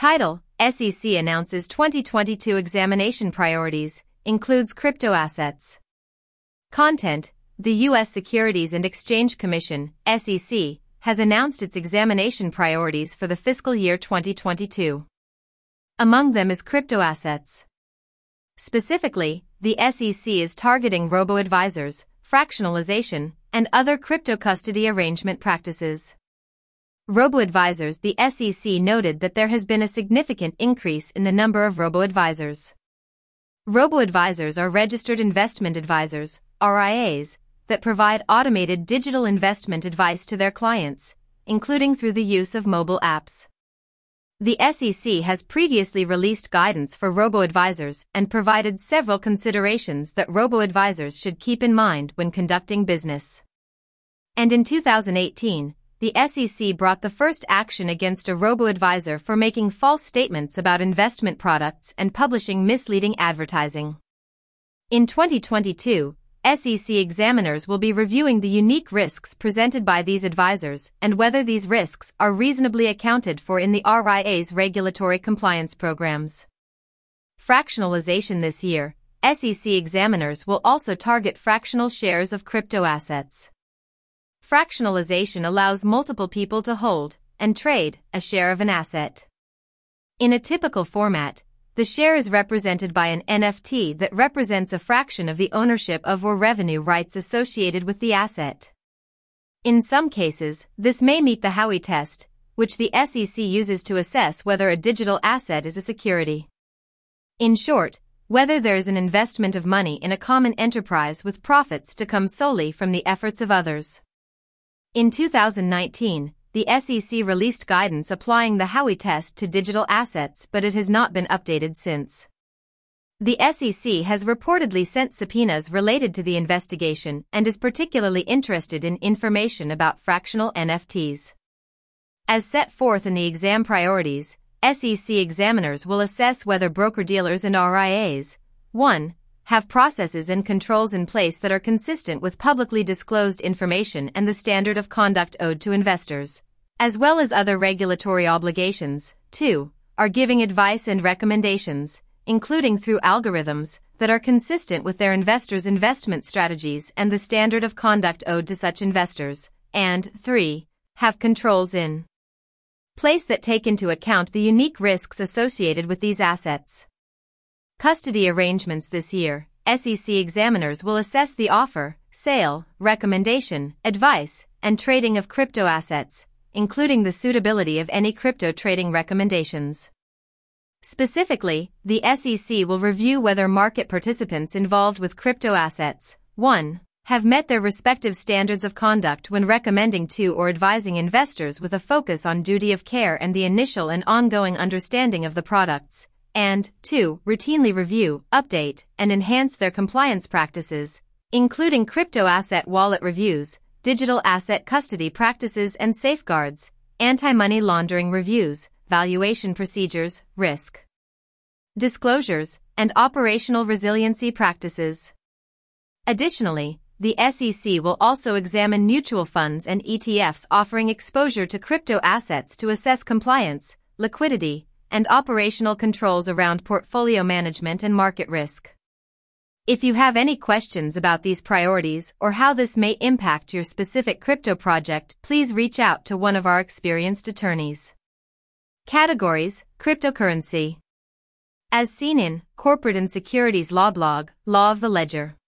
Title: SEC announces 2022 examination priorities, includes crypto assets. Content: the U.S. Securities and Exchange Commission, SEC, has announced its examination priorities for the fiscal year 2022. Among them is crypto assets. Specifically, the SEC is targeting robo-advisors, fractionalization, and other crypto custody arrangement practices. Robo-advisors: the SEC noted that there has been a significant increase in the number of robo-advisors. Robo-advisors are registered investment advisors, RIAs, that provide automated digital investment advice to their clients, including through the use of mobile apps. The SEC has previously released guidance for robo-advisors and provided several considerations that robo-advisors should keep in mind when conducting business. And in 2018, the SEC brought the first action against a robo-advisor for making false statements about investment products and publishing misleading advertising. In 2022, SEC examiners will be reviewing the unique risks presented by these advisors and whether these risks are reasonably accounted for in the RIA's regulatory compliance programs. Fractionalization: this year, SEC examiners will also target fractional shares of crypto assets. Fractionalization allows multiple people to hold and trade a share of an asset. In a typical format, the share is represented by an NFT that represents a fraction of the ownership of or revenue rights associated with the asset. In some cases, this may meet the Howey test, which the SEC uses to assess whether a digital asset is a security. In short, whether there is an investment of money in a common enterprise with profits to come solely from the efforts of others. In 2019, the SEC released guidance applying the Howey test to digital assets, but it has not been updated since. The SEC has reportedly sent subpoenas related to the investigation and is particularly interested in information about fractional NFTs. As set forth in the exam priorities, SEC examiners will assess whether broker-dealers and RIAs, 1. have processes and controls in place that are consistent with publicly disclosed information and the standard of conduct owed to investors, as well as other regulatory obligations. 2. Are giving advice and recommendations, including through algorithms, that are consistent with their investors' investment strategies and the standard of conduct owed to such investors. And 3. Have controls in place that take into account the unique risks associated with these assets. Custody arrangements: this year, SEC examiners will assess the offer, sale, recommendation, advice, and trading of crypto assets, including the suitability of any crypto trading recommendations. Specifically, the SEC will review whether market participants involved with crypto assets, 1. have met their respective standards of conduct when recommending to or advising investors with a focus on duty of care and the initial and ongoing understanding of the products, and 2. routinely review, update, and enhance their compliance practices, including crypto asset wallet reviews, digital asset custody practices and safeguards, anti-money laundering reviews, valuation procedures, risk disclosures, and operational resiliency practices. Additionally, the SEC will also examine mutual funds and ETFs offering exposure to crypto assets to assess compliance, liquidity, and operational controls around portfolio management and market risk. If you have any questions about these priorities or how this may impact your specific crypto project, please reach out to one of our experienced attorneys. Categories: cryptocurrency. As seen in Corporate and Securities Law Blog, Law of the Ledger.